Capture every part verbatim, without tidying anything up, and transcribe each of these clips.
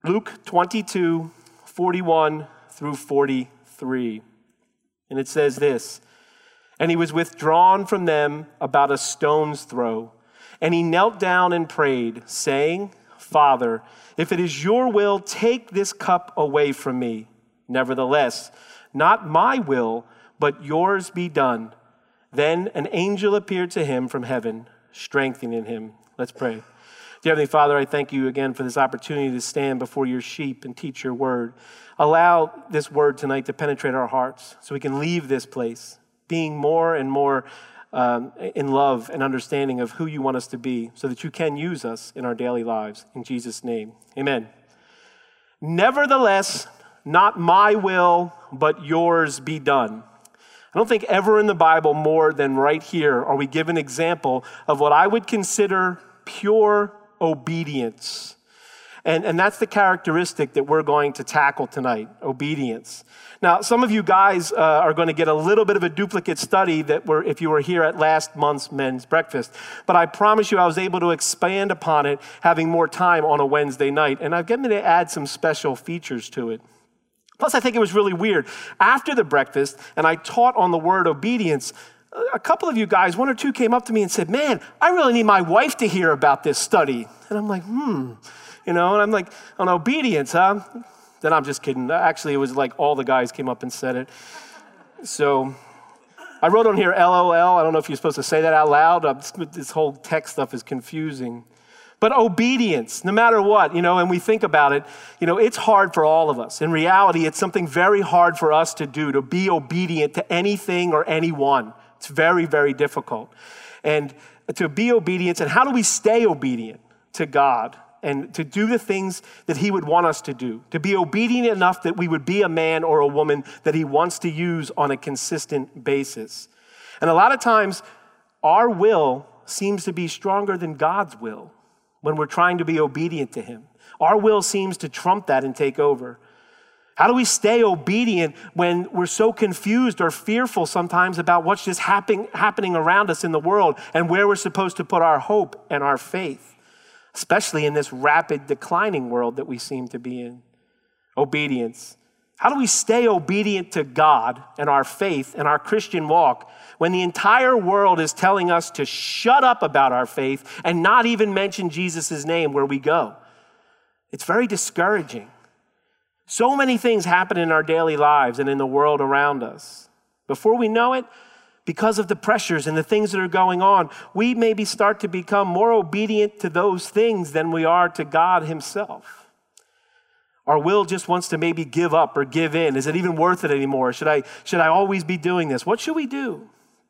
Luke twenty-two, forty-one through forty-three. And it says this, "And he was withdrawn from them about a stone's throw, and he knelt down and prayed, saying, 'Father, if it is your will, take this cup away from me. Nevertheless, not my will, but yours be done.' Then an angel appeared to him from heaven, strengthening him." Let's pray. Dear Heavenly Father, I thank you again for this opportunity to stand before your sheep and teach your word. Allow this word tonight to penetrate our hearts so we can leave this place being more and more um, in love and understanding of who you want us to be so that you can use us in our daily lives. In Jesus' name, amen. Nevertheless, not my will, but yours be done. I don't think ever in the Bible more than right here are we given an example of what I would consider pure obedience. And, and that's the characteristic that we're going to tackle tonight, obedience. Now, some of you guys uh, are going to get a little bit of a duplicate study that were if you were here at last month's men's breakfast. But I promise you I was able to expand upon it having more time on a Wednesday night. And I've gotten to add some special features to it. Plus, I think it was really weird. After the breakfast, and I taught on the word obedience, a couple of you guys, one or two came up to me and said, "Man, I really need my wife to hear about this study." And I'm like, hmm, you know, and I'm like, on obedience, huh? Then I'm just kidding. Actually, it was like all the guys came up and said it. So I wrote on here, L O L. I don't know if you're supposed to say that out loud. This whole tech stuff is confusing. But obedience, no matter what, you know, and we think about it, you know, it's hard for all of us. In reality, it's something very hard for us to do, to be obedient to anything or anyone. It's very, very difficult. And to be obedient, and how do we stay obedient to God and to do the things that he would want us to do? To be obedient enough that we would be a man or a woman that he wants to use on a consistent basis. And a lot of times, our will seems to be stronger than God's will when we're trying to be obedient to him. Our will seems to trump that and take over. How do we stay obedient when we're so confused or fearful sometimes about what's just happen, happening around us in the world and where we're supposed to put our hope and our faith, especially in this rapid declining world that we seem to be in? Obedience. How do we stay obedient to God and our faith and our Christian walk when the entire world is telling us to shut up about our faith and not even mention Jesus' name where we go? It's very discouraging. So many things happen in our daily lives and in the world around us. Before we know it, because of the pressures and the things that are going on, we maybe start to become more obedient to those things than we are to God himself. Our will just wants to maybe give up or give in. Is it even worth it anymore? Should I, should I always be doing this? What should we do?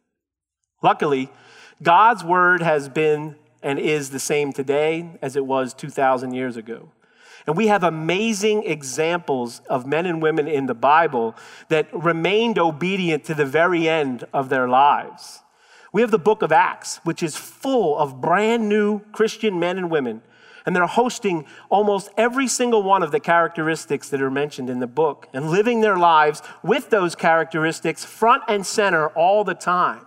Luckily, God's word has been and is the same today as it was two thousand years ago. And we have amazing examples of men and women in the Bible that remained obedient to the very end of their lives. We have the book of Acts, which is full of brand new Christian men and women. And they're hosting almost every single one of the characteristics that are mentioned in the book and living their lives with those characteristics front and center all the time.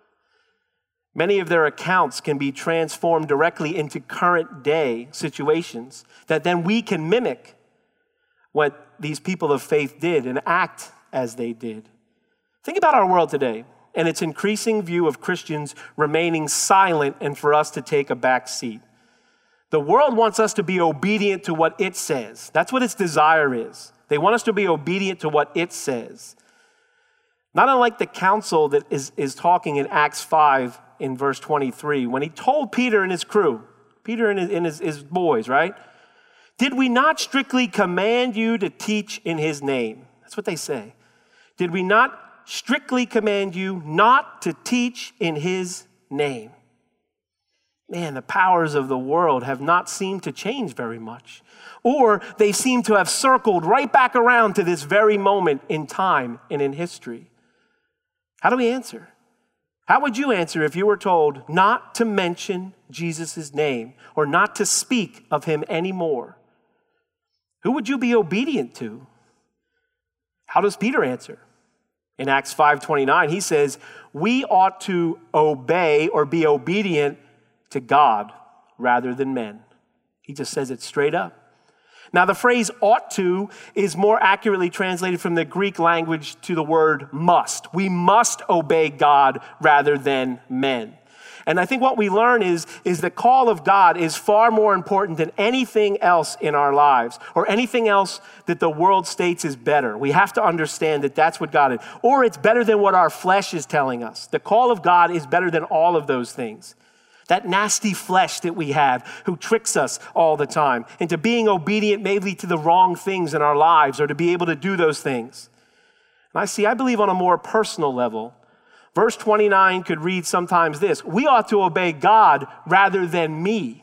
Many of their accounts can be transformed directly into current day situations that then we can mimic what these people of faith did and act as they did. Think about our world today and its increasing view of Christians remaining silent and for us to take a back seat. The world wants us to be obedient to what it says. That's what its desire is. They want us to be obedient to what it says. Not unlike the council that is, is talking in Acts five in verse twenty-three, when he told Peter and his crew, Peter and his, and his, his boys, right? "Did we not strictly command you to teach in his name?" That's what they say. "Did we not strictly command you not to teach in his name?" Man, the powers of the world have not seemed to change very much. Or they seem to have circled right back around to this very moment in time and in history. How do we answer? How would you answer if you were told not to mention Jesus' name or not to speak of him anymore? Who would you be obedient to? How does Peter answer? In Acts five twenty-nine, he says, we ought to obey or be obedient to God rather than men. He just says it straight up. Now, the phrase ought to is more accurately translated from the Greek language to the word must. We must obey God rather than men. And I think what we learn is, is the call of God is far more important than anything else in our lives or anything else that the world states is better. We have to understand that that's what God is. Or it's better than what our flesh is telling us. The call of God is better than all of those things. That nasty flesh that we have who tricks us all the time into being obedient maybe to the wrong things in our lives or to be able to do those things. And I see, I believe on a more personal level, verse twenty-nine could read sometimes this: we ought to obey God rather than me.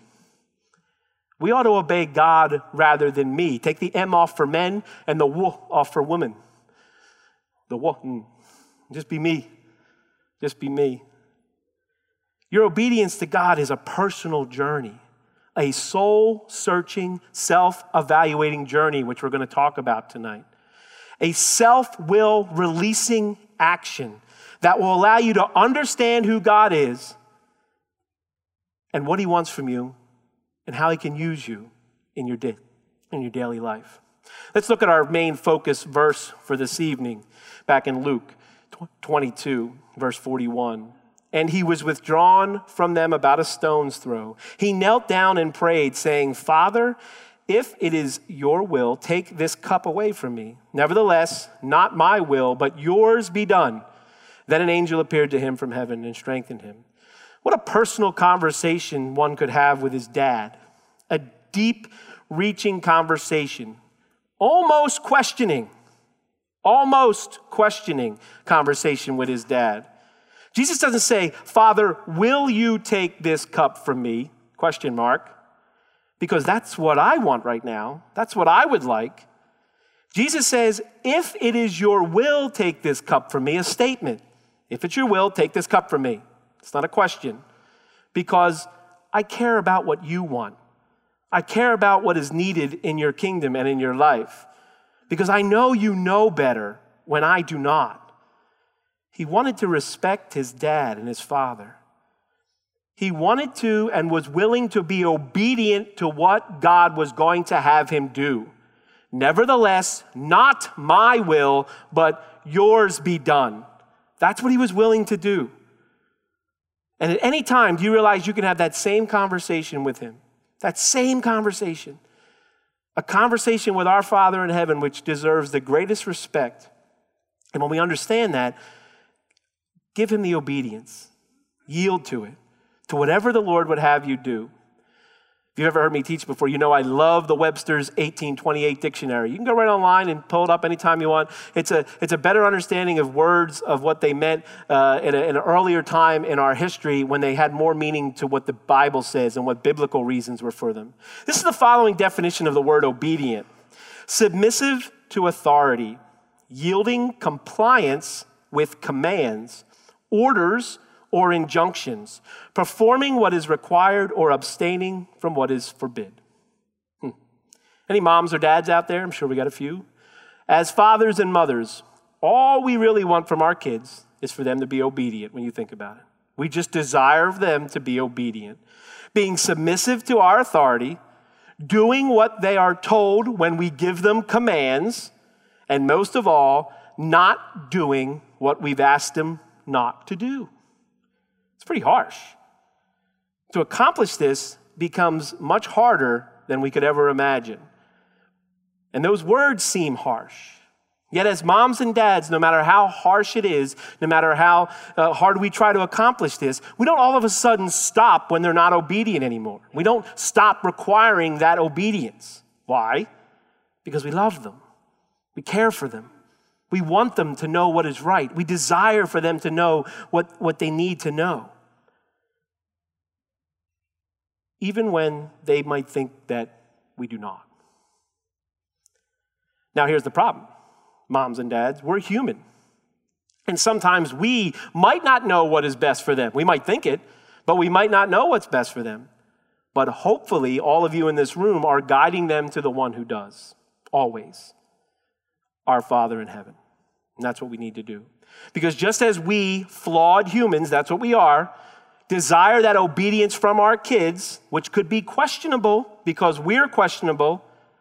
We ought to obey God rather than me. Take the M off for men and the W off for women. The W, just be me. Just be me. Your obedience to God is a personal journey, a soul-searching, self-evaluating journey, which we're going to talk about tonight. A self-will releasing action that will allow you to understand who God is and what he wants from you and how he can use you in your, day, in your daily life. Let's look at our main focus verse for this evening, back in Luke twenty-two, verse forty-one. And he was withdrawn from them about a stone's throw. He knelt down and prayed, saying, Father, if it is your will, take this cup away from me. Nevertheless, not my will, but yours be done. Then an angel appeared to him from heaven and strengthened him. What a personal conversation one could have with his dad. A deep-reaching conversation. Almost questioning. Almost questioning conversation with his dad. Jesus doesn't say, Father, will you take this cup from me? Question mark. Because that's what I want right now. That's what I would like. Jesus says, if it is your will, take this cup from me. A statement. If it's your will, take this cup from me. It's not a question. Because I care about what you want. I care about what is needed in your kingdom and in your life. Because I know you know better when I do not. He wanted to respect his dad and his father. He wanted to and was willing to be obedient to what God was going to have him do. Nevertheless, not my will, but yours be done. That's what he was willing to do. And at any time, do you realize you can have that same conversation with him? That same conversation. A conversation with our Father in heaven, which deserves the greatest respect. And when we understand that, give him the obedience. Yield to it, to whatever the Lord would have you do. If you've ever heard me teach before, you know I love the Webster's eighteen twenty-eight dictionary. You can go right online and pull it up anytime you want. It's a, it's a better understanding of words, of what they meant uh, in, a, in an earlier time in our history when they had more meaning to what the Bible says and what biblical reasons were for them. This is the following definition of the word obedient. Submissive to authority, yielding compliance with commands, orders, or injunctions, performing what is required or abstaining from what is forbid. Hmm. Any moms or dads out there? I'm sure we got a few. As fathers and mothers, all we really want from our kids is for them to be obedient when you think about it. We just desire them to be obedient, being submissive to our authority, doing what they are told when we give them commands, and most of all, not doing what we've asked them not to do. It's pretty harsh. To accomplish this becomes much harder than we could ever imagine. And those words seem harsh. Yet as moms and dads, no matter how harsh it is, no matter how uh, hard we try to accomplish this, we don't all of a sudden stop when they're not obedient anymore. We don't stop requiring that obedience. Why? Because we love them. We care for them. We want them to know what is right. We desire for them to know what, what they need to know. Even when they might think that we do not. Now here's the problem. Moms and dads, we're human. And sometimes we might not know what is best for them. We might think it, but we might not know what's best for them. But hopefully all of you in this room are guiding them to the one who does. Always. Our Father in heaven. And that's what we need to do. Because just as we, flawed humans, that's what we are, desire that obedience from our kids, which could be questionable because we're questionable,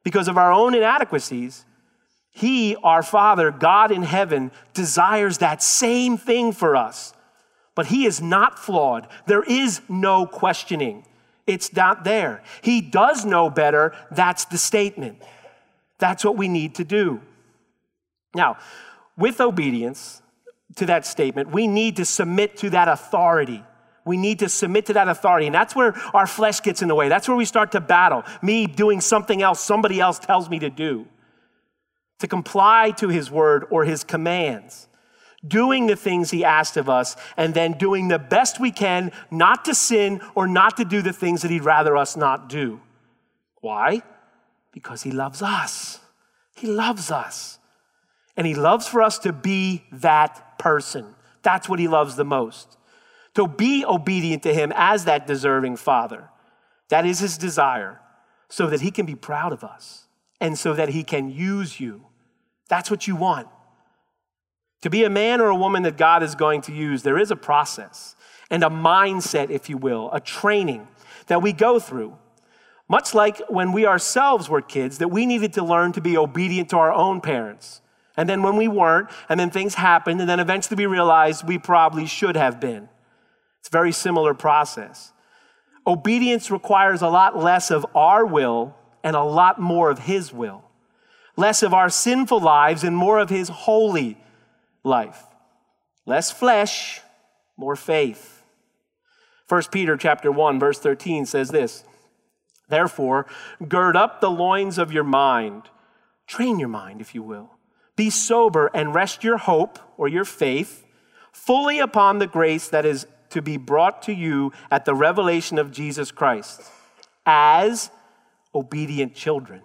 because of our own inadequacies, he, our Father, God in heaven, desires that same thing for us. But he is not flawed. There is no questioning. It's not there. He does know better. That's the statement. That's what we need to do. Now, with obedience to that statement, we need to submit to that authority. We need to submit to that authority. And that's where our flesh gets in the way. That's where we start to battle. Me doing something else somebody else tells me to do. To comply to his word or his commands. Doing the things he asked of us, and then doing the best we can not to sin or not to do the things that he'd rather us not do. Why? Because he loves us. He loves us. And he loves for us to be that person. That's what he loves the most. To be obedient to him as that deserving father. That is his desire, so that he can be proud of us and so that he can use you. That's what you want. To be a man or a woman that God is going to use, there is a process and a mindset, if you will, a training that we go through. Much like when we ourselves were kids, that we needed to learn to be obedient to our own parents. And then when we weren't, and then things happened, and then eventually we realized we probably should have been. It's a very similar process. Obedience requires a lot less of our will and a lot more of his will. Less of our sinful lives and more of his holy life. Less flesh, more faith. First Peter chapter one, verse thirteen says this, "Therefore, gird up the loins of your mind." Train your mind, if you will. "Be sober and rest your hope," or your faith, "fully upon the grace that is to be brought to you at the revelation of Jesus Christ, as obedient children.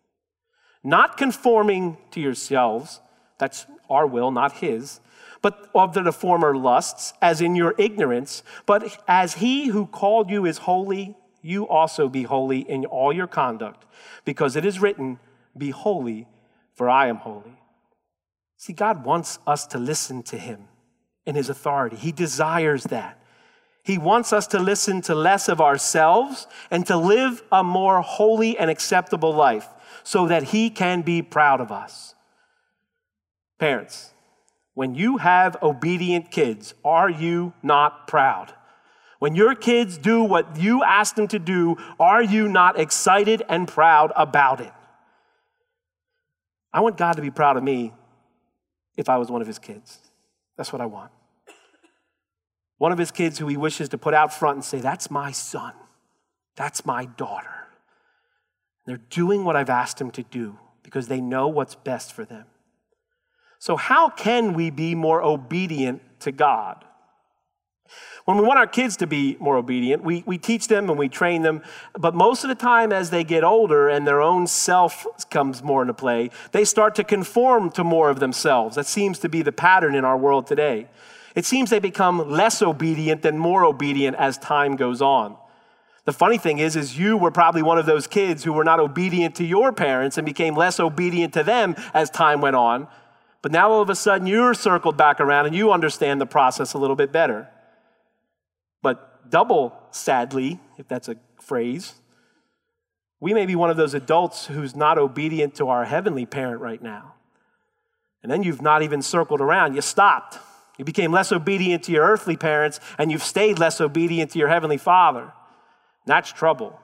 Not conforming to yourselves," that's our will, not his, "but of the former lusts, as in your ignorance, but as he who called you is holy, you also be holy in all your conduct, because it is written, 'Be holy, for I am holy.'" See, God wants us to listen to him in his authority. He desires that. He wants us to listen to less of ourselves and to live a more holy and acceptable life so that he can be proud of us. Parents, when you have obedient kids, are you not proud? When your kids do what you ask them to do, are you not excited and proud about it? I want God to be proud of me if I was one of his kids. That's what I want. One of his kids who he wishes to put out front and say, "That's my son. That's my daughter. They're doing what I've asked them to do because they know what's best for them." So how can we be more obedient to God? When we want our kids to be more obedient, we, we teach them and we train them, but most of the time as they get older and their own self comes more into play, they start to conform to more of themselves. That seems to be the pattern in our world today. It seems they become less obedient than more obedient as time goes on. The funny thing is, is you were probably one of those kids who were not obedient to your parents and became less obedient to them as time went on. But now all of a sudden you're circled back around and you understand the process a little bit better. But double sadly, if that's a phrase, we may be one of those adults who's not obedient to our heavenly parent right now. And then you've not even circled around, you stopped. You became less obedient to your earthly parents and you've stayed less obedient to your heavenly Father. That's trouble.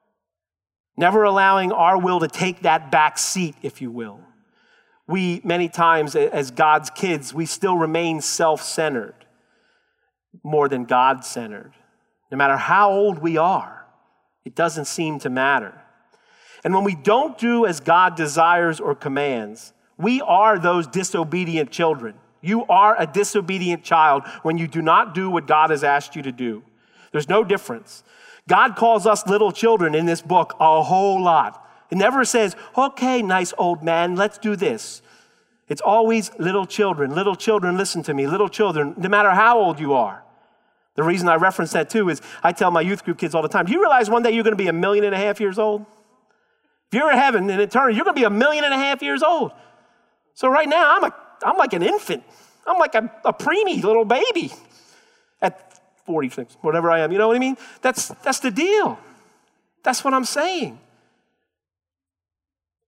Never allowing our will to take that back seat, if you will. We, many times as God's kids, we still remain self-centered more than God-centered. No matter how old we are, it doesn't seem to matter. And when we don't do as God desires or commands, we are those disobedient children. You are a disobedient child when you do not do what God has asked you to do. There's no difference. God calls us little children in this book a whole lot. It never says, "Okay, nice old man, let's do this." It's always little children. Little children, listen to me. Little children, no matter how old you are. The reason I reference that too is I tell my youth group kids all the time, do you realize one day you're going to be a million and a half years old? If you're in heaven in eternity, you're going to be a million and a half years old. So right now, I'm a I'm like an infant. I'm like a, a preemie little baby at forty-six, whatever I am. You know what I mean? That's, that's the deal. That's what I'm saying.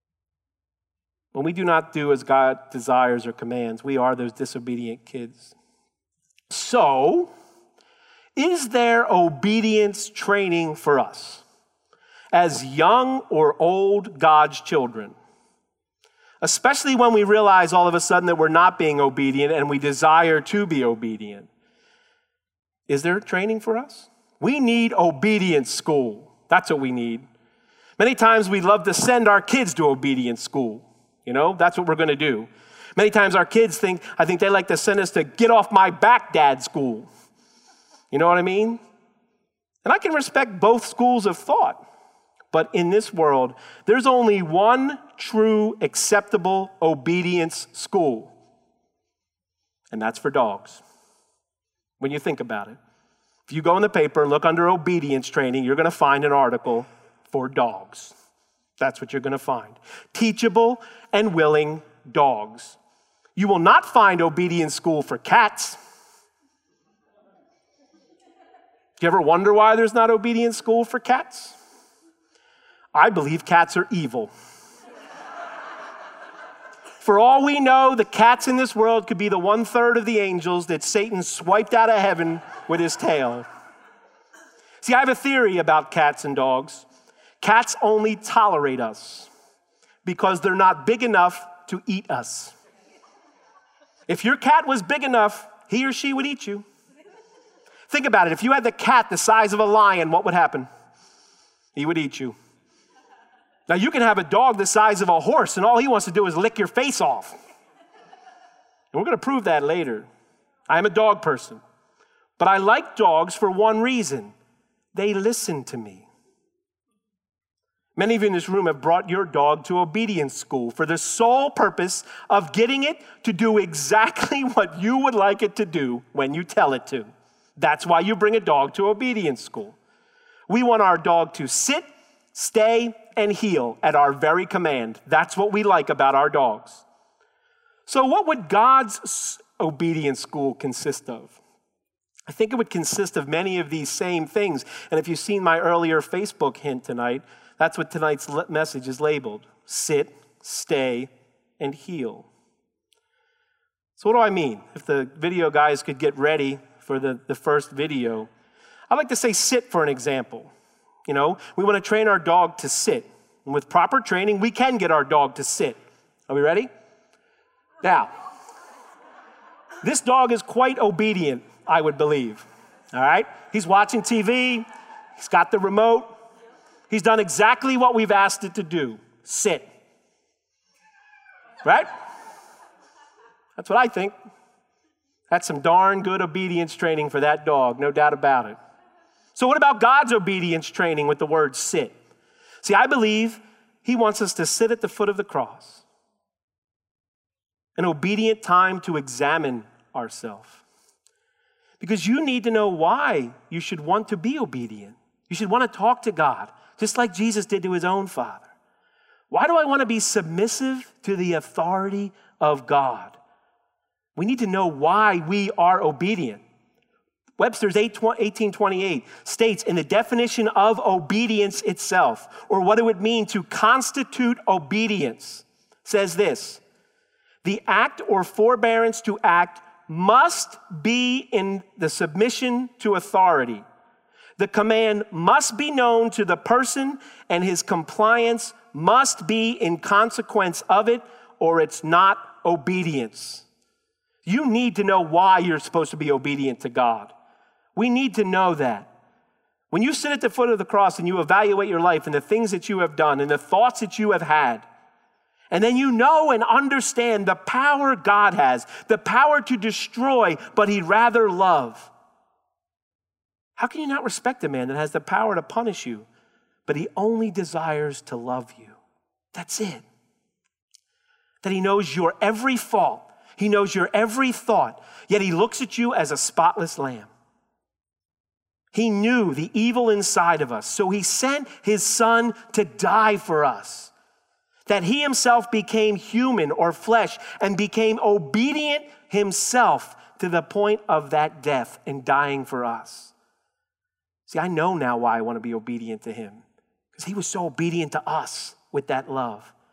When we do not do as God desires or commands, we are those disobedient kids. So, is there obedience training for us as young or old God's children? Especially when we realize all of a sudden that we're not being obedient and we desire to be obedient. Is there training for us? We need obedience school. That's what we need. Many times we love to send our kids to obedience school. You know, that's what we're going to do. Many times our kids think, I think they like to send us to get off my back, dad school. You know what I mean? And I can respect both schools of thought. But in this world, there's only one true, acceptable obedience school. And that's for dogs. When you think about it. If you go in the paper and look under obedience training, you're going to find an article for dogs. That's what you're going to find. Teachable and willing dogs. You will not find obedience school for cats. Do you ever wonder why there's not obedience school for cats? I believe cats are evil. For all we know, the cats in this world could be the one-third of the angels that Satan swiped out of heaven with his tail. See, I have a theory about cats and dogs. Cats only tolerate us because they're not big enough to eat us. If your cat was big enough, he or she would eat you. Think about it. If you had the cat the size of a lion, what would happen? He would eat you. Now, you can have a dog the size of a horse, and all he wants to do is lick your face off. And we're going to prove that later. I am a dog person. But I like dogs for one reason. They listen to me. Many of you in this room have brought your dog to obedience school for the sole purpose of getting it to do exactly what you would like it to do when you tell it to. That's why you bring a dog to obedience school. We want our dog to sit, stay, and heel at our very command. That's what we like about our dogs. So what would God's obedience school consist of? I think it would consist of many of these same things. And if you've seen my earlier Facebook hint tonight, that's what tonight's message is labeled. Sit, stay, and heel. So what do I mean? If the video guys could get ready for the, the first video, I'd like to say sit for an example. You know, we want to train our dog to sit. And with proper training, we can get our dog to sit. Are we ready? Now, this dog is quite obedient, I would believe. All right? He's watching T V. He's got the remote. He's done exactly what we've asked it to do. Sit. Right? That's what I think. That's some darn good obedience training for that dog, no doubt about it. So what about God's obedience training with the word sit? See, I believe he wants us to sit at the foot of the cross. An obedient time to examine ourselves. Because you need to know why you should want to be obedient. You should want to talk to God, just like Jesus did to his own Father. Why do I want to be submissive to the authority of God? We need to know why we are obedient. Webster's eighteen twenty-eight states in the definition of obedience itself, or what it would mean to constitute obedience, says this: the act or forbearance to act must be in the submission to authority. The command must be known to the person, and his compliance must be in consequence of it, or it's not obedience. You need to know why you're supposed to be obedient to God. We need to know that. When you sit at the foot of the cross and you evaluate your life and the things that you have done and the thoughts that you have had, and then you know and understand the power God has, the power to destroy, but he'd rather love. How can you not respect a man that has the power to punish you, but he only desires to love you? That's it. That he knows your every fault. He knows your every thought, yet he looks at you as a spotless lamb. He knew the evil inside of us, so he sent his son to die for us. That he himself became human or flesh and became obedient himself to the point of that death and dying for us. See, I know now why I want to be obedient to him, because he was so obedient to us with that love.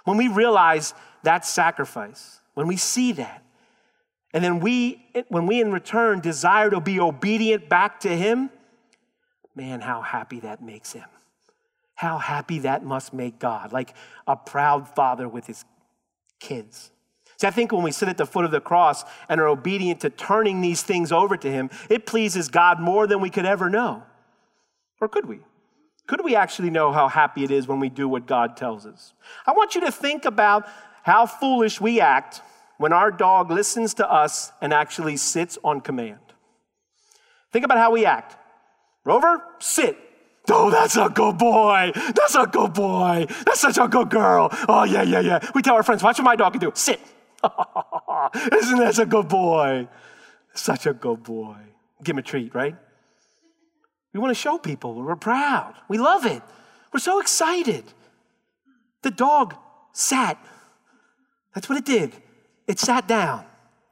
When we realize that sacrifice, when we see that, and then we, when we in return desire to be obedient back to him, man, how happy that makes him. How happy that must make God, like a proud father with his kids. See, I think when we sit at the foot of the cross and are obedient to turning these things over to him, it pleases God more than we could ever know. Or could we? Could we actually know how happy it is when we do what God tells us? I want you to think about how foolish we act when our dog listens to us and actually sits on command. Think about how we act. Rover, sit. Oh, that's a good boy. That's a good boy. That's such a good girl. Oh, yeah, yeah, yeah. We tell our friends, watch what my dog can do. Sit. Isn't that a good boy? Such a good boy. Give him a treat, right? We want to show people we're proud. We love it. We're so excited. The dog sat. That's what it did. It sat down.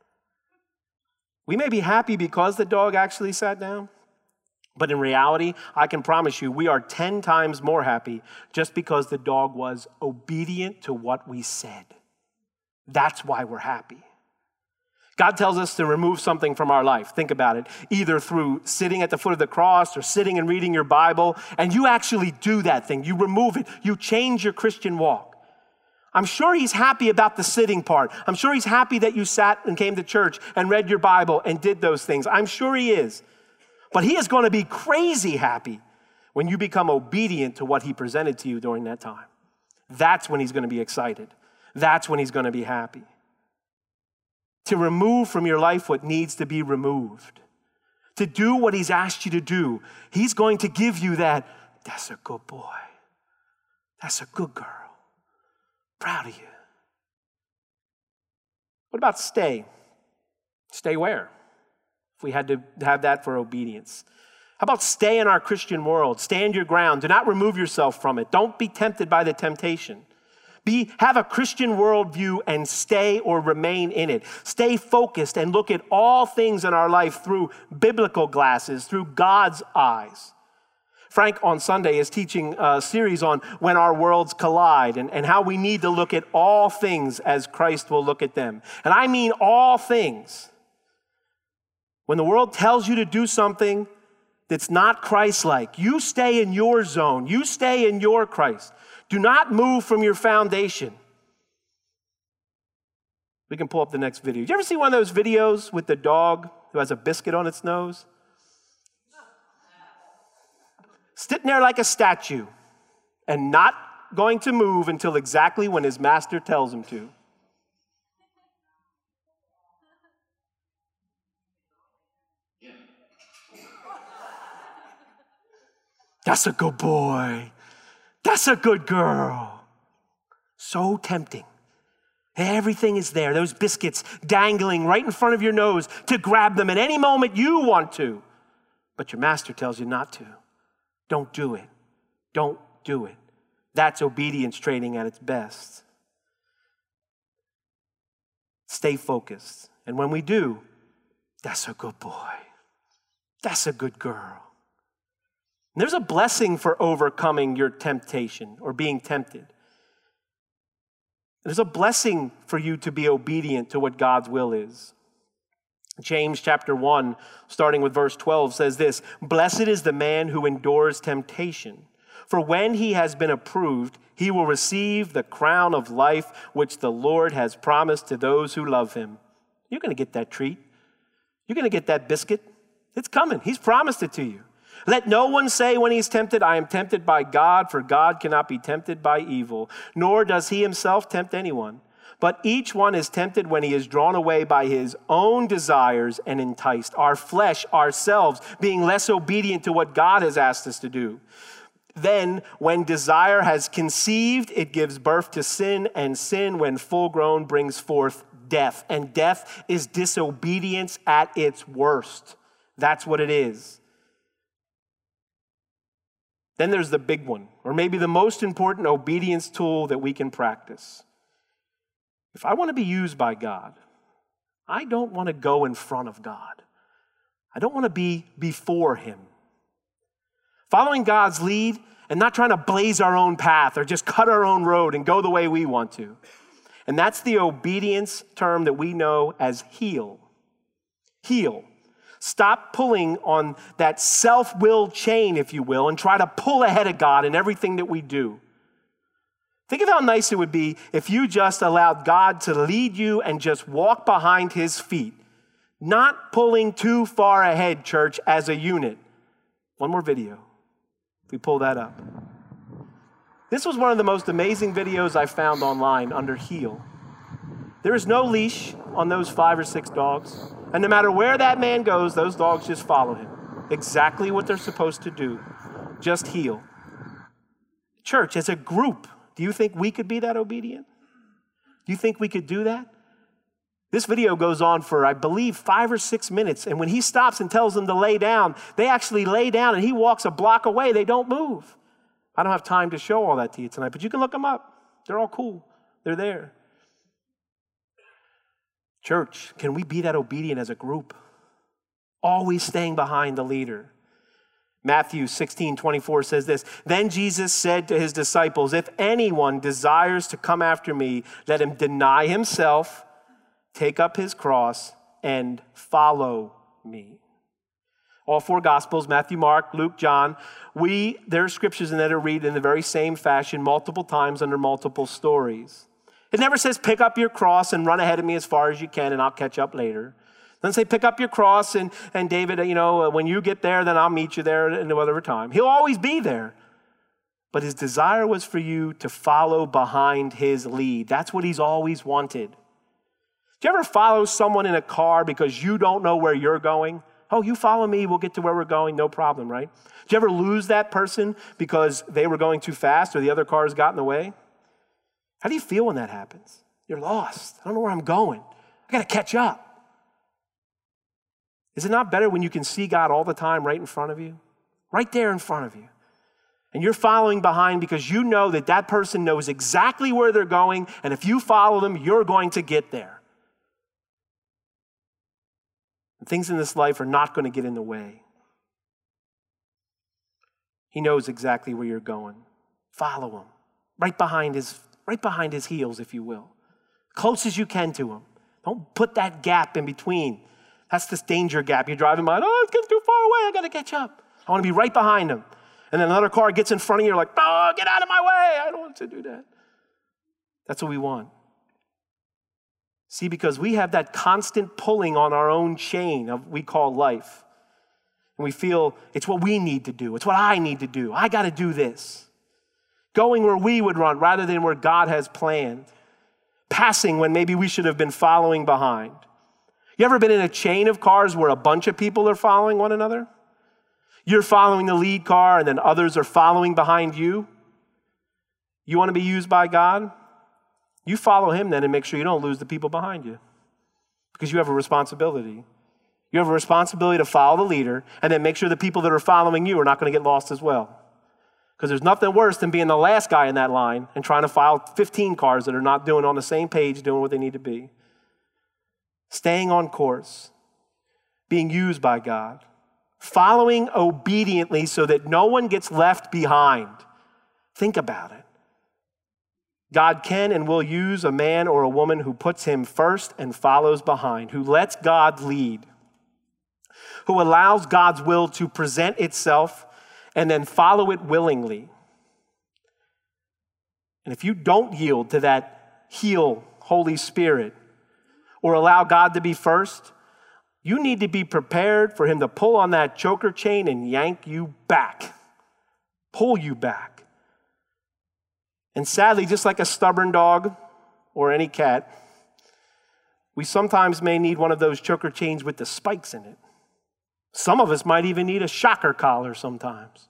We may be happy because the dog actually sat down, but in reality, I can promise you, we are ten times more happy just because the dog was obedient to what we said. That's why we're happy. God tells us to remove something from our life. Think about it. Either through sitting at the foot of the cross or sitting and reading your Bible, and you actually do that thing. You remove it. You change your Christian walk. I'm sure he's happy about the sitting part. I'm sure he's happy that you sat and came to church and read your Bible and did those things. I'm sure he is. But he is going to be crazy happy when you become obedient to what he presented to you during that time. That's when he's going to be excited. That's when he's going to be happy. To remove from your life what needs to be removed. To do what he's asked you to do. He's going to give you that, that's a good boy. That's a good girl. Proud of you. What about stay? Stay where? If we had to have that for obedience. How about stay in our Christian world? Stand your ground. Do not remove yourself from it. Don't be tempted by the temptation. Be, have a Christian worldview and stay or remain in it. Stay focused and look at all things in our life through biblical glasses, through God's eyes. Frank on Sunday is teaching a series on when our worlds collide and, and how we need to look at all things as Christ will look at them. And I mean all things. When the world tells you to do something that's not Christ-like, you stay in your zone. You stay in your Christ. Do not move from your foundation. We can pull up the next video. Did you ever see one of those videos with the dog who has a biscuit on its nose? Sitting there like a statue and not going to move until exactly when his master tells him to. That's a good boy. That's a good girl. So tempting. Everything is there. Those biscuits dangling right in front of your nose to grab them at any moment you want to. But your master tells you not to. Don't do it. Don't do it. That's obedience training at its best. Stay focused. And when we do, that's a good boy. That's a good girl. And there's a blessing for overcoming your temptation or being tempted. There's a blessing for you to be obedient to what God's will is. James chapter one, starting with verse twelve, says this, "Blessed is the man who endures temptation, for when he has been approved, he will receive the crown of life which the Lord has promised to those who love him." You're going to get that treat. You're going to get that biscuit. It's coming. He's promised it to you. Let no one say when he's tempted, "I am tempted by God," for God cannot be tempted by evil, nor does he himself tempt anyone. But each one is tempted when he is drawn away by his own desires and enticed. Our flesh, ourselves, being less obedient to what God has asked us to do. Then, when desire has conceived, it gives birth to sin, and sin, when full grown, brings forth death. And death is disobedience at its worst. That's what it is. Then there's the big one, or maybe the most important obedience tool that we can practice. If I want to be used by God, I don't want to go in front of God. I don't want to be before him. Following God's lead and not trying to blaze our own path or just cut our own road and go the way we want to. And that's the obedience term that we know as heel. Heel. Stop pulling on that self-willed chain, if you will, and try to pull ahead of God in everything that we do. Think of how nice it would be if you just allowed God to lead you and just walk behind his feet, not pulling too far ahead, church, as a unit. One more video. If we pull that up. This was one of the most amazing videos I found online under heel. There is no leash on those five or six dogs. And no matter where that man goes, those dogs just follow him. Exactly what they're supposed to do. Just heel. Church, as a group, do you think we could be that obedient? Do you think we could do that? This video goes on for, I believe, five or six minutes. And when he stops and tells them to lay down, they actually lay down and he walks a block away. They don't move. I don't have time to show all that to you tonight, but you can look them up. They're all cool. They're there. Church, can we be that obedient as a group? Always staying behind the leader. Matthew sixteen twenty-four says this, "Then Jesus said to his disciples, if anyone desires to come after me, let him deny himself, take up his cross, and follow me." All four Gospels, Matthew, Mark, Luke, John, we, there are scriptures in there to read in the very same fashion multiple times under multiple stories. It never says pick up your cross and run ahead of me as far as you can and I'll catch up later. It doesn't say pick up your cross and, and David, you know, when you get there, then I'll meet you there in whatever time. He'll always be there. But his desire was for you to follow behind his lead. That's what he's always wanted. Do you ever follow someone in a car because you don't know where you're going? Oh, you follow me, we'll get to where we're going, no problem, right? Did you ever lose that person because they were going too fast or the other cars got in the way? How do you feel when that happens? You're lost. I don't know where I'm going. I got to catch up. Is it not better when you can see God all the time right in front of you? Right there in front of you. And you're following behind because you know that that person knows exactly where they're going, and if you follow them, you're going to get there. And things in this life are not going to get in the way. He knows exactly where you're going. Follow him. Right behind his Right behind his heels, if you will. Close as you can to him. Don't put that gap in between. That's this danger gap. You're driving by, oh, it's getting too far away. I got to catch up. I want to be right behind him. And then another car gets in front of you. You're like, oh, get out of my way. I don't want to do that. That's what we want. See, because we have that constant pulling on our own chain of we call life. And we feel it's what we need to do. It's what I need to do. I got to do this. Going where we would run rather than where God has planned. Passing when maybe we should have been following behind. You ever been in a chain of cars where a bunch of people are following one another? You're following the lead car and then others are following behind you. You want to be used by God? You follow him then and make sure you don't lose the people behind you. Because you have a responsibility. You have a responsibility to follow the leader and then make sure the people that are following you are not going to get lost as well. Because there's nothing worse than being the last guy in that line and trying to follow fifteen cars that are not doing on the same page, doing what they need to be. Staying on course. Being used by God. Following obediently so that no one gets left behind. Think about it. God can and will use a man or a woman who puts him first and follows behind, who lets God lead, who allows God's will to present itself and then follow it willingly. And if you don't yield to that heel Holy Spirit or allow God to be first, you need to be prepared for him to pull on that choker chain and yank you back, pull you back. And sadly, just like a stubborn dog or any cat, we sometimes may need one of those choker chains with the spikes in it. Some of us might even need a shocker collar sometimes.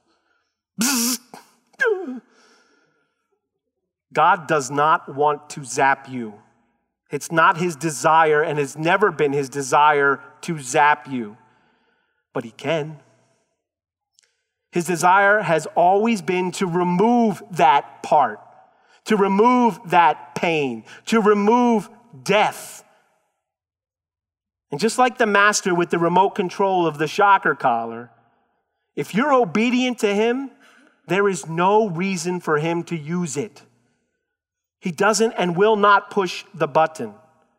God does not want to zap you. It's not his desire and has never been his desire to zap you. But he can. His desire has always been to remove that part, to remove that pain, to remove death. And just like the master with the remote control of the shocker collar, if you're obedient to him, there is no reason for him to use it. He doesn't and will not push the button.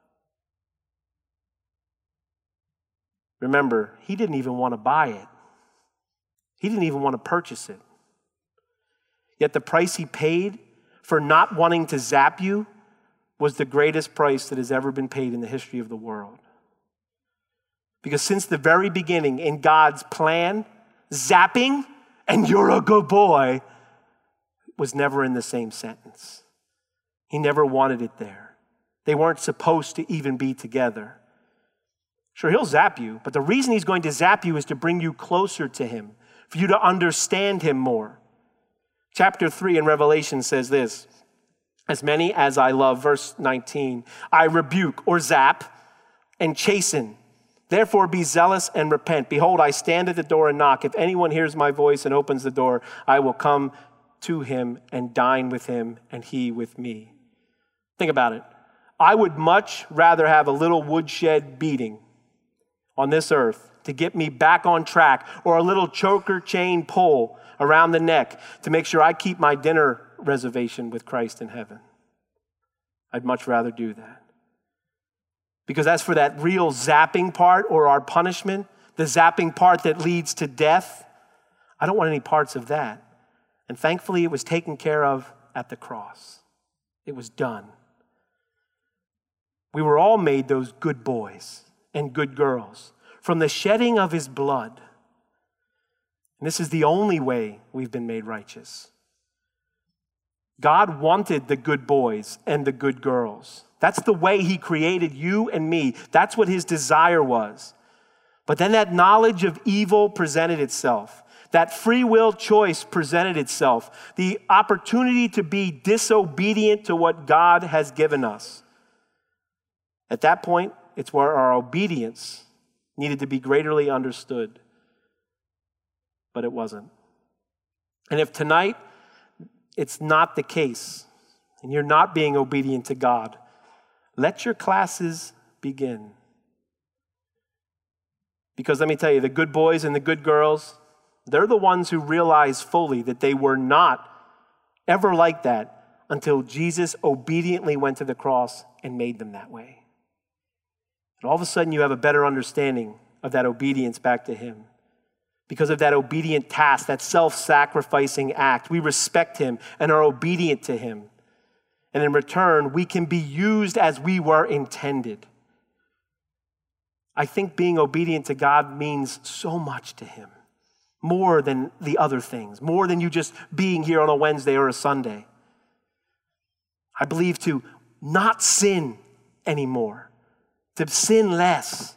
Remember, he didn't even want to buy it. He didn't even want to purchase it. Yet the price he paid for not wanting to zap you was the greatest price that has ever been paid in the history of the world. Because since the very beginning in God's plan, zapping and you're a good boy was never in the same sentence. He never wanted it there. They weren't supposed to even be together. Sure, he'll zap you, but the reason he's going to zap you is to bring you closer to him, for you to understand him more. Chapter three in Revelation says this, as many as I love, verse nineteen, I rebuke or zap and chasten. Therefore be zealous and repent. Behold, I stand at the door and knock. If anyone hears my voice and opens the door, I will come to him and dine with him and he with me. Think about it. I would much rather have a little woodshed beating on this earth to get me back on track, or a little choker chain pull around the neck to make sure I keep my dinner reservation with Christ in heaven. I'd much rather do that. Because as for that real zapping part or our punishment, the zapping part that leads to death, I don't want any parts of that. And thankfully, it was taken care of at the cross. It was done. We were all made those good boys and good girls from the shedding of his blood. And this is the only way we've been made righteous. God wanted the good boys and the good girls. That's the way he created you and me. That's what his desire was. But then that knowledge of evil presented itself. That free will choice presented itself. The opportunity to be disobedient to what God has given us. At that point, it's where our obedience needed to be greatly understood. But it wasn't. And if tonight it's not the case, and you're not being obedient to God, let your classes begin. Because let me tell you, the good boys and the good girls, they're the ones who realize fully that they were not ever like that until Jesus obediently went to the cross and made them that way. And all of a sudden you have a better understanding of that obedience back to him. Because of that obedient task, that self-sacrificing act, we respect him and are obedient to him. And in return, we can be used as we were intended. I think being obedient to God means so much to him. More than the other things. More than you just being here on a Wednesday or a Sunday. I believe to not sin anymore. To sin less.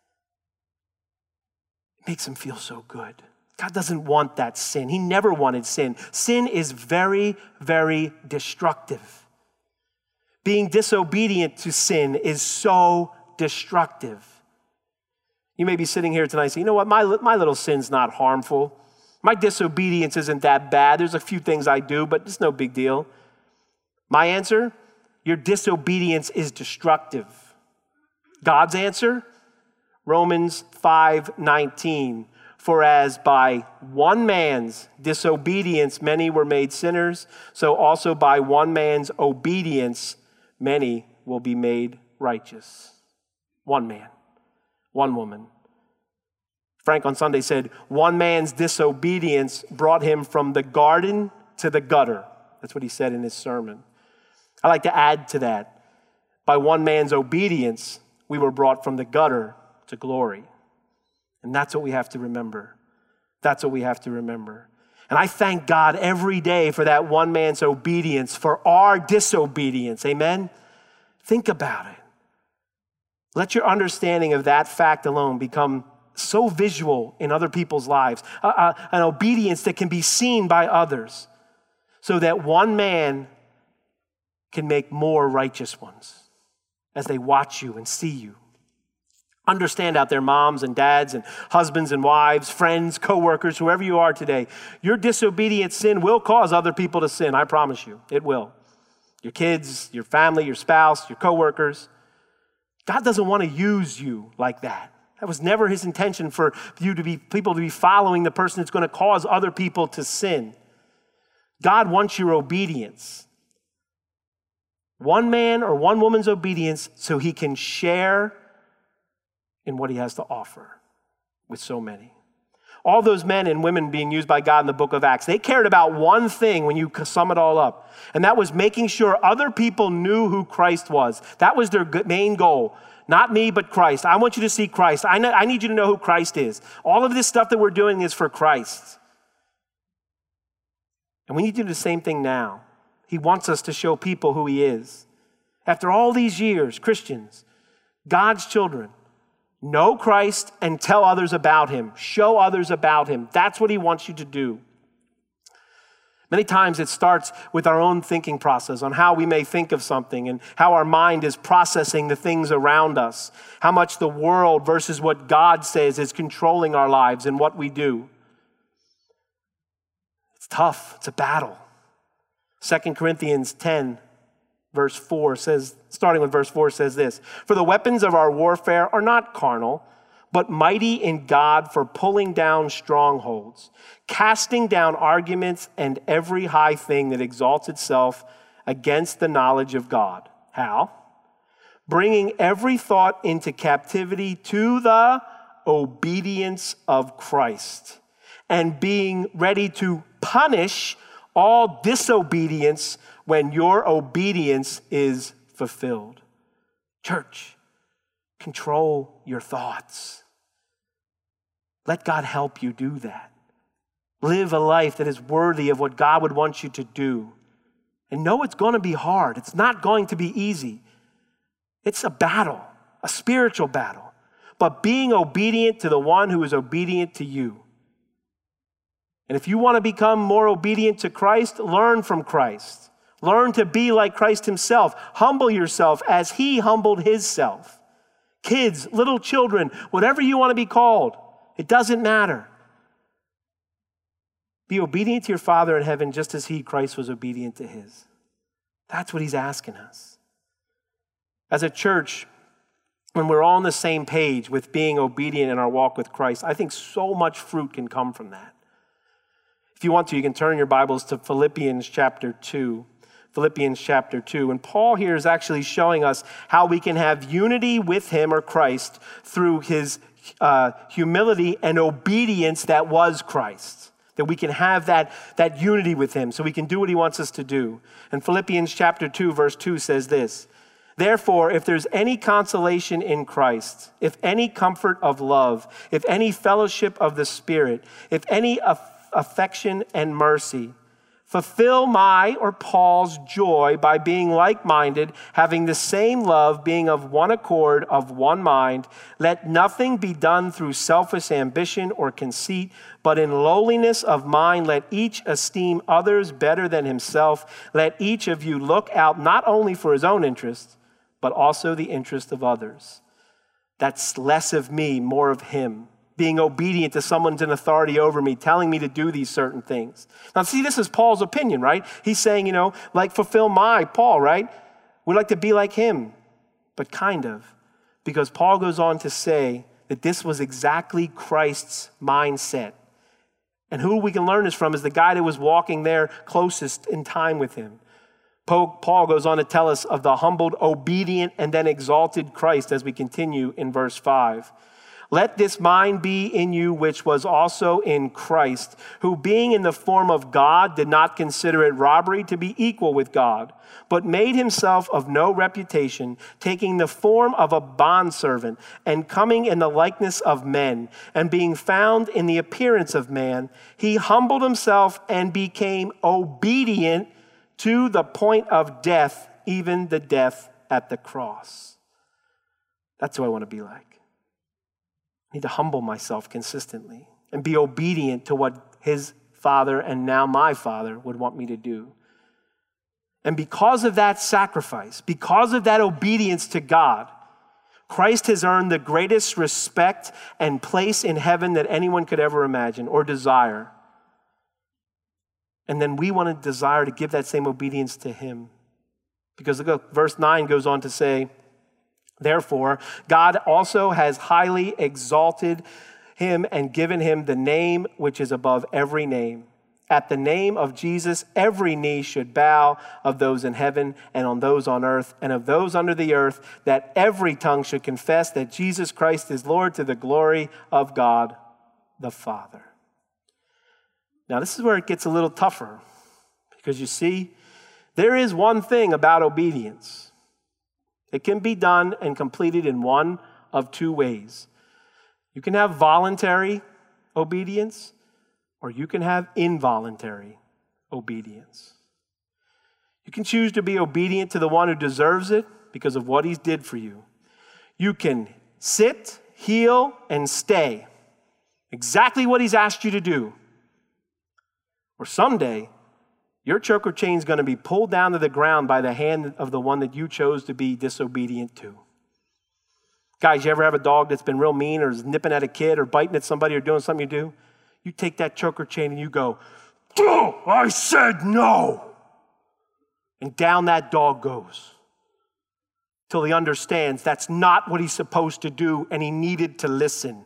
It makes him feel so good. God doesn't want that sin. He never wanted sin. Sin is very, very destructive. Being disobedient to sin is so destructive. You may be sitting here tonight saying, you know what, my, my little sin's not harmful. My disobedience isn't that bad. There's a few things I do, but it's no big deal. My answer, your disobedience is destructive. God's answer, Romans five nineteen. For as by one man's disobedience many were made sinners, so also by one man's obedience many will be made righteous. One man, one woman. Frank on Sunday said, one man's disobedience brought him from the garden to the gutter. That's what he said in his sermon. I like to add to that. By one man's obedience, we were brought from the gutter to glory. And that's what we have to remember. That's what we have to remember. And I thank God every day for that one man's obedience, for our disobedience. Amen? Think about it. Let your understanding of that fact alone become so visual in other people's lives. Uh, uh, an obedience that can be seen by others. So that one man can make more righteous ones as they watch you and see you. Understand out there, moms and dads and husbands and wives, friends, coworkers, whoever you are today, your disobedient sin will cause other people to sin. I promise you, it will. Your kids, your family, your spouse, your coworkers. God doesn't want to use you like that. That was never his intention for you to be, people to be following the person that's going to cause other people to sin. God wants your obedience. One man or one woman's obedience so he can share in what he has to offer with so many. All those men and women being used by God in the book of Acts, they cared about one thing when you sum it all up, and that was making sure other people knew who Christ was. That was their main goal. Not me, but Christ. I want you to see Christ. I, know, I need you to know who Christ is. All of this stuff that we're doing is for Christ. And we need to do the same thing now. He wants us to show people who he is. After all these years, Christians, God's children, know Christ and tell others about him. Show others about him. That's what he wants you to do. Many times it starts with our own thinking process on how we may think of something and how our mind is processing the things around us, how much the world versus what God says is controlling our lives and what we do. It's tough. It's a battle. Second Corinthians ten, verse four says, starting with verse four says this, "For the weapons of our warfare are not carnal, but mighty in God for pulling down strongholds, casting down arguments and every high thing that exalts itself against the knowledge of God." How? "Bringing every thought into captivity to the obedience of Christ, and being ready to punish all disobedience when your obedience is fulfilled." Church, control your thoughts. Let God help you do that. Live a life that is worthy of what God would want you to do. And know it's going to be hard. It's not going to be easy. It's a battle, a spiritual battle. But being obedient to the one who is obedient to you. And if you want to become more obedient to Christ, learn from Christ. Learn to be like Christ himself. Humble yourself as he humbled himself. Kids, little children, whatever you want to be called, it doesn't matter. Be obedient to your Father in heaven just as he, Christ, was obedient to his. That's what he's asking us. As a church, when we're all on the same page with being obedient in our walk with Christ, I think so much fruit can come from that. If you want to, you can turn your Bibles to Philippians chapter two. Philippians chapter two. And Paul here is actually showing us how we can have unity with him or Christ through his uh, humility and obedience that was Christ. That we can have that, that unity with him so we can do what he wants us to do. And Philippians chapter two, verse two says this, "Therefore, if there's any consolation in Christ, if any comfort of love, if any fellowship of the Spirit, if any affection, affection and mercy, fulfill my," or Paul's, "joy by being like-minded, having the same love, being of one accord, of one mind. Let nothing be done through selfish ambition or conceit, but in lowliness of mind let each esteem others better than himself. Let each of you look out not only for his own interest, but also the interest of others." That's less of me, more of him. Being obedient to someone's in authority over me, telling me to do these certain things. Now, see, this is Paul's opinion, right? He's saying, you know, like fulfill my, Paul, right? We'd like to be like him, but kind of. Because Paul goes on to say that this was exactly Christ's mindset. And who we can learn this from is the guy that was walking there closest in time with him. Paul goes on to tell us of the humbled, obedient, and then exalted Christ as we continue in verse five. "Let this mind be in you, which was also in Christ, who being in the form of God did not consider it robbery to be equal with God, but made himself of no reputation, taking the form of a bondservant and coming in the likeness of men, and being found in the appearance of man, he humbled himself and became obedient to the point of death, even the death at the cross." That's who I want to be like. I need to humble myself consistently and be obedient to what his Father and now my Father would want me to do. And because of that sacrifice, because of that obedience to God, Christ has earned the greatest respect and place in heaven that anyone could ever imagine or desire. And then we want to desire to give that same obedience to him. Because look, verse nine goes on to say, "Therefore, God also has highly exalted him and given him the name which is above every name, At the name of Jesus, every knee should bow, of those in heaven and on those on earth and of those under the earth, that every tongue should confess that Jesus Christ is Lord, to the glory of God the Father. Now, this is where it gets a little tougher, because you see, there is one thing about obedience. It can be done and completed in one of two ways. You can have voluntary obedience, or you can have involuntary obedience. You can choose to be obedient to the one who deserves it because of what he did for you. You can sit, heal, and stay. Exactly what he's asked you to do. Or someday, your choker chain is going to be pulled down to the ground by the hand of the one that you chose to be disobedient to. Guys, you ever have a dog that's been real mean or is nipping at a kid or biting at somebody or doing something you do? You take that choker chain and you go, "Oh, I said no." And down that dog goes till he understands that's not what he's supposed to do and he needed to listen.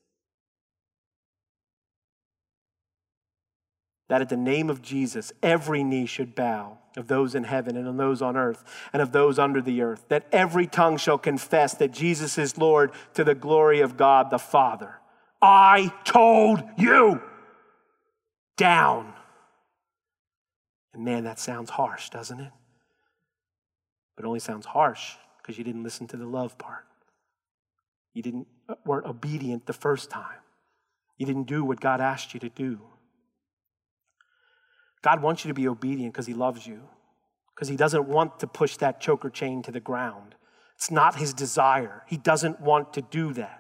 That at the name of Jesus, every knee should bow, of those in heaven and of those on earth and of those under the earth. That every tongue shall confess that Jesus is Lord, to the glory of God the Father. I told you. Down. And man, that sounds harsh, doesn't it? But it only sounds harsh because you didn't listen to the love part. You didn't weren't obedient the first time. You didn't do what God asked you to do. God wants you to be obedient because he loves you, because he doesn't want to push that choker chain to the ground. It's not his desire. He doesn't want to do that.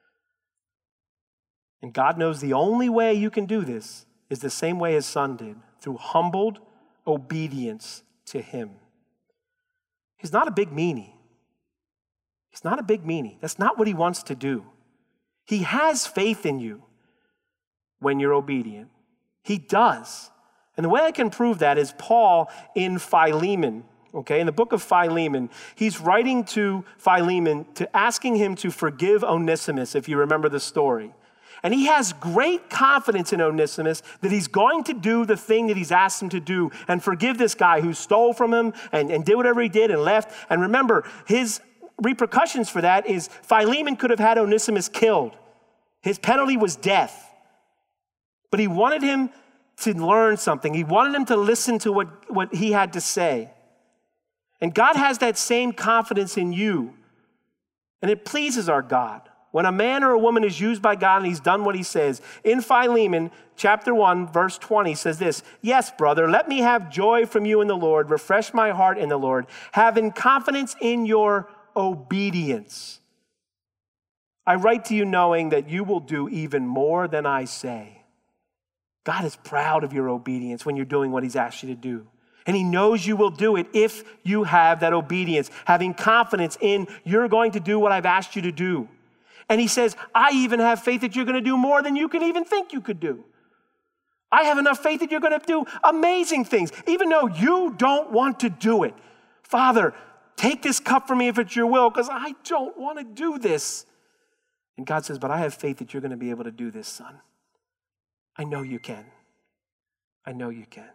And God knows the only way you can do this is the same way his son did, through humbled obedience to him. He's not a big meanie. He's not a big meanie. That's not what he wants to do. He has faith in you when you're obedient. He does. And the way I can prove that is Paul in Philemon. Okay, in the book of Philemon, he's writing to Philemon, to asking him to forgive Onesimus, if you remember the story. And he has great confidence in Onesimus that he's going to do the thing that he's asked him to do and forgive this guy who stole from him and, and did whatever he did and left. And remember, his repercussions for that is Philemon could have had Onesimus killed. His penalty was death. But he wanted him to learn something. He wanted him to listen to what, what he had to say. And God has that same confidence in you. And it pleases our God. When a man or a woman is used by God and he's done what he says. In Philemon, chapter one, verse twenty says this, "Yes, brother, let me have joy from you in the Lord. Refresh my heart in the Lord. Having confidence in your obedience. I write to you knowing that you will do even more than I say." God is proud of your obedience when you're doing what he's asked you to do. And he knows you will do it if you have that obedience, having confidence in you're going to do what I've asked you to do. And he says, I even have faith that you're going to do more than you can even think you could do. I have enough faith that you're going to do amazing things, even though you don't want to do it. Father, take this cup from me if it's your will, because I don't want to do this. And God says, but I have faith that you're going to be able to do this, son. I know you can. I know you can.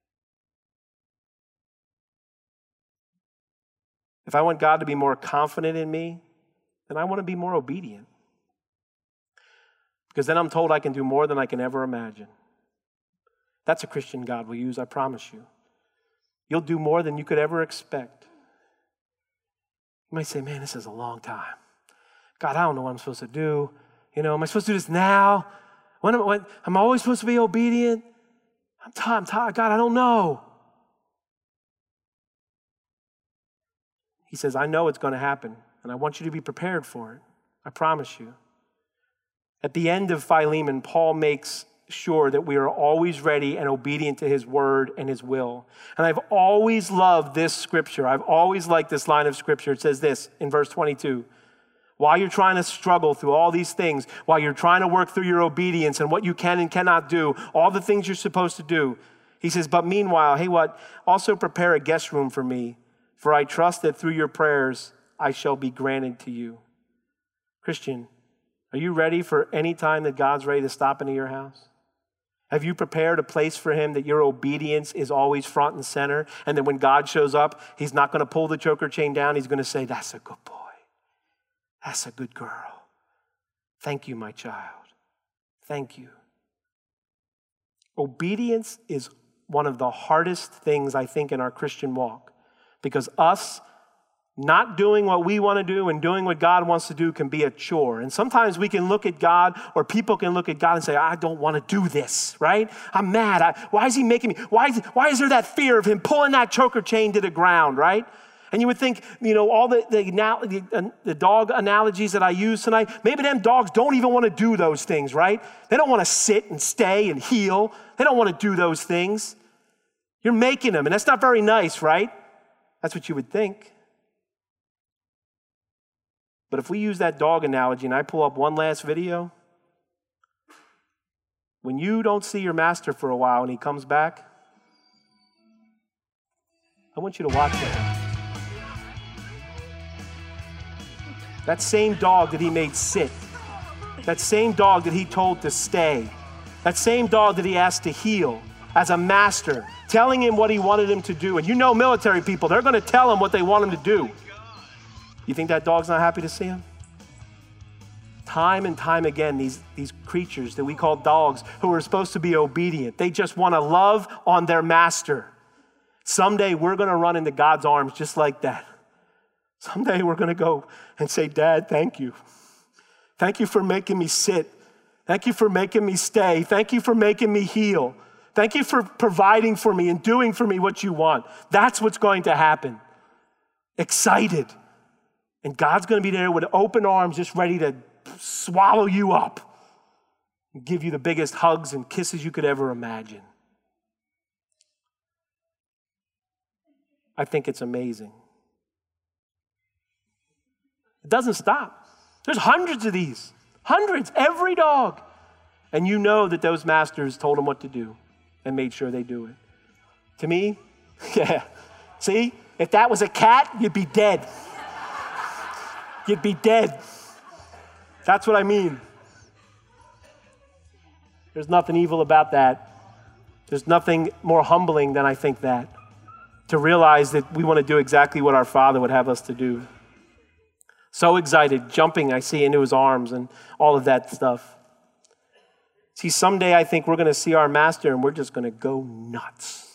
If I want God to be more confident in me, then I want to be more obedient. Because then I'm told I can do more than I can ever imagine. That's a Christian God will use, I promise you. You'll do more than you could ever expect. You might say, man, this is a long time. God, I don't know what I'm supposed to do. You know, am I supposed to do this now? When am, when, am I always supposed to be obedient? I'm tired, I'm tired. God, I don't know. He says, I know it's going to happen, and I want you to be prepared for it. I promise you. At the end of Philemon, Paul makes sure that we are always ready and obedient to his word and his will. And I've always loved this scripture. I've always liked this line of scripture. It says this in verse twenty-two. While you're trying to struggle through all these things, while you're trying to work through your obedience and what you can and cannot do, all the things you're supposed to do, he says, but meanwhile, hey, what? Also prepare a guest room for me, for I trust that through your prayers I shall be granted to you. Christian, are you ready for any time that God's ready to stop into your house? Have you prepared a place for him that your obedience is always front and center? And then when God shows up, he's not going to pull the choker chain down. He's going to say, that's a good boy. That's a good girl. Thank you, my child. Thank you. Obedience is one of the hardest things, I think, in our Christian walk, because us not doing what we want to do and doing what God wants to do can be a chore. And sometimes we can look at God, or people can look at God and say, I don't want to do this, right? I'm mad. I, why is he making me? Why is, why is there that fear of him pulling that choker chain to the ground, right? And you would think, you know, all the, the, the, the dog analogies that I use tonight, maybe them dogs don't even want to do those things, right? They don't want to sit and stay and heel. They don't want to do those things. You're making them, and that's not very nice, right? That's what you would think. But if we use that dog analogy and I pull up one last video, when you don't see your master for a while and he comes back, I want you to watch that. That same dog that he made sit, that same dog that he told to stay, that same dog that he asked to heel as a master, telling him what he wanted him to do. And you know military people, they're going to tell him what they want him to do. You think that dog's not happy to see him? Time and time again, these, these creatures that we call dogs who are supposed to be obedient, they just want to love on their master. Someday we're going to run into God's arms just like that. Someday we're going to go and say, Dad, thank you. Thank you for making me sit. Thank you for making me stay. Thank you for making me heal. Thank you for providing for me and doing for me what you want. That's what's going to happen. Excited. And God's going to be there with open arms, just ready to swallow you up and give you the biggest hugs and kisses you could ever imagine. I think it's amazing. It doesn't stop. There's hundreds of these, hundreds, every dog. And you know that those masters told them what to do and made sure they do it. To me, yeah. See, if that was a cat, you'd be dead. You'd be dead. That's what I mean. There's nothing evil about that. There's nothing more humbling than I think that. To realize that we want to do exactly what our Father would have us to do. So excited, jumping, I see, into his arms and all of that stuff. See, someday I think we're going to see our master and we're just going to go nuts.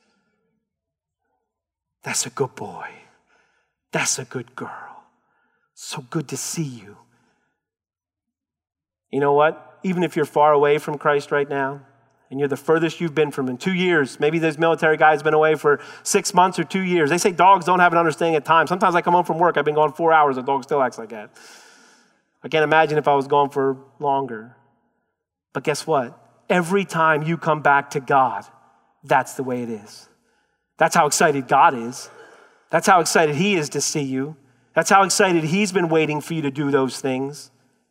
That's a good boy. That's a good girl. So good to see you. You know what? Even if you're far away from Christ right now, and you're the furthest you've been from him, two years, maybe this military guy's been away for six months or two years. They say dogs don't have an understanding of time. Sometimes I come home from work, I've been gone four hours, the dog still acts like that. I can't imagine if I was gone for longer. But guess what? Every time you come back to God, that's the way it is. That's how excited God is. That's how excited he is to see you. That's how excited he's been waiting for you to do those things.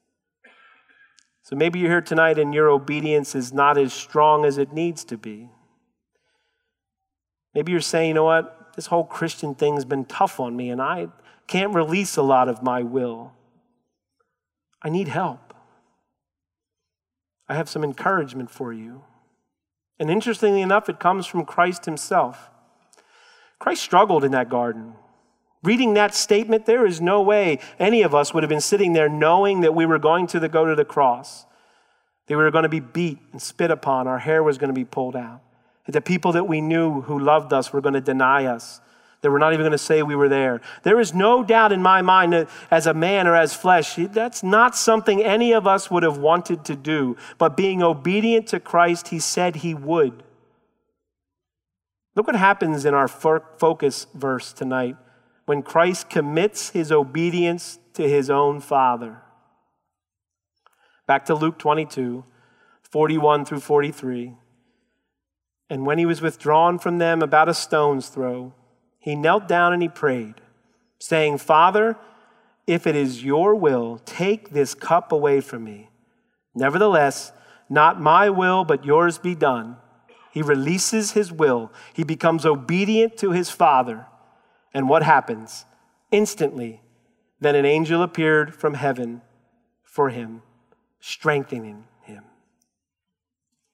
So maybe you're here tonight and your obedience is not as strong as it needs to be. Maybe you're saying, you know what? This whole Christian thing's been tough on me and I can't release a lot of my will. I need help. I have some encouragement for you. And interestingly enough, it comes from Christ himself. Christ struggled in that garden. Reading that statement, there is no way any of us would have been sitting there knowing that we were going to the, go to the cross, that we were going to be beat and spit upon, our hair was going to be pulled out, that the people that we knew who loved us were going to deny us, that we're not even going to say we were there. There is no doubt in my mind that as a man or as flesh, that's not something any of us would have wanted to do. But being obedient to Christ, he said he would. Look what happens in our focus verse tonight. When Christ commits his obedience to his own Father. Back to Luke twenty-two, forty-one through forty-three. And when he was withdrawn from them about a stone's throw, he knelt down and he prayed, saying, Father, if it is your will, take this cup away from me. Nevertheless, not my will, but yours be done. He releases his will. He becomes obedient to his Father. And what happens? Instantly, then an angel appeared from heaven for him, strengthening him.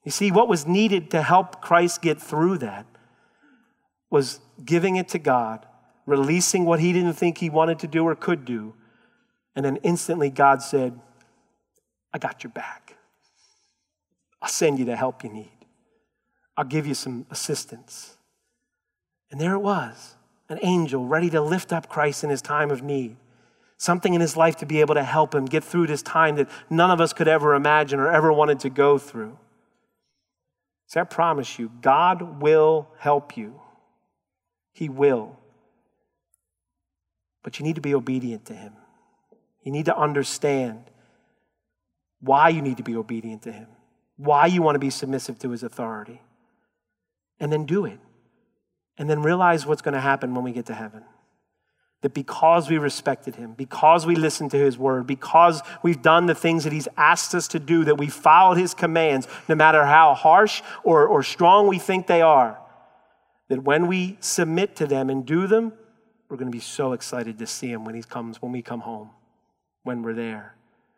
You see, what was needed to help Christ get through that was giving it to God, releasing what he didn't think he wanted to do or could do. And then instantly God said, I got your back. I'll send you the help you need. I'll give you some assistance. And there it was, an angel ready to lift up Christ in his time of need. Something in his life to be able to help him get through this time that none of us could ever imagine or ever wanted to go through. So I promise you, God will help you. He will. But you need to be obedient to him. You need to understand why you need to be obedient to him, why you want to be submissive to his authority, and then do it. And then realize what's going to happen when we get to heaven. That because we respected him, because we listened to his word, because we've done the things that he's asked us to do, that we followed his commands, no matter how harsh or, or strong we think they are, that when we submit to them and do them, we're going to be so excited to see him when he comes, when we come home, when we're there.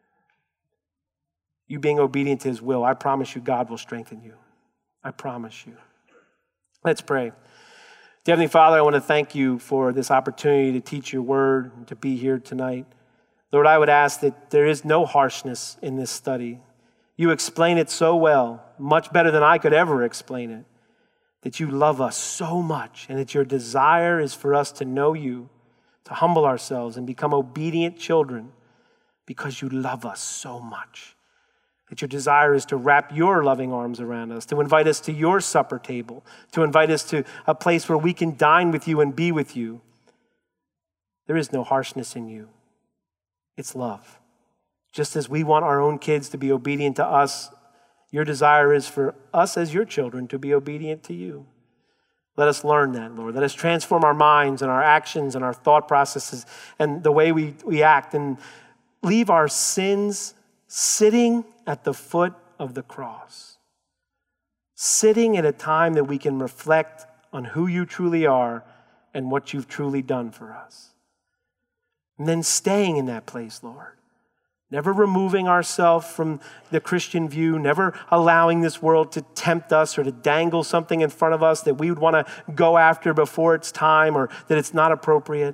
You being obedient to his will, I promise you, God will strengthen you. I promise you. Let's pray. Dear Heavenly Father, I want to thank you for this opportunity to teach your word and to be here tonight. Lord, I would ask that there is no harshness in this study. You explain it so well, much better than I could ever explain it, that you love us so much and that your desire is for us to know you, to humble ourselves and become obedient children because you love us so much. That your desire is to wrap your loving arms around us, to invite us to your supper table, to invite us to a place where we can dine with you and be with you. There is no harshness in you. It's love. Just as we want our own kids to be obedient to us, your desire is for us as your children to be obedient to you. Let us learn that, Lord. Let us transform our minds and our actions and our thought processes and the way we, we act, and leave our sins sitting at the foot of the cross. Sitting at a time that we can reflect on who you truly are and what you've truly done for us. And then staying in that place, Lord. Never removing ourselves from the Christian view, never allowing this world to tempt us or to dangle something in front of us that we would want to go after before it's time or that it's not appropriate.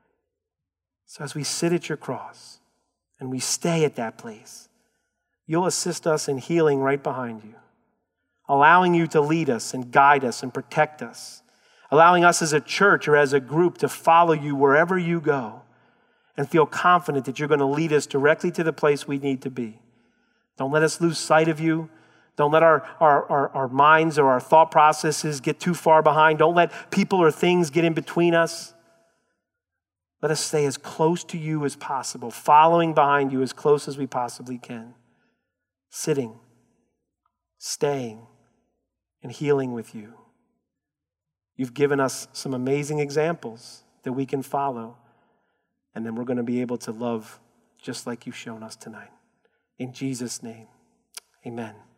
So as we sit at your cross and we stay at that place, you'll assist us in healing right behind you, allowing you to lead us and guide us and protect us, allowing us as a church or as a group to follow you wherever you go and feel confident that you're going to lead us directly to the place we need to be. Don't let us lose sight of you. Don't let our, our, our, our minds or our thought processes get too far behind. Don't let people or things get in between us. Let us stay as close to you as possible, following behind you as close as we possibly can. Sitting, staying, and healing with you. You've given us some amazing examples that we can follow, and then we're going to be able to love just like you've shown us tonight. In Jesus' name, amen.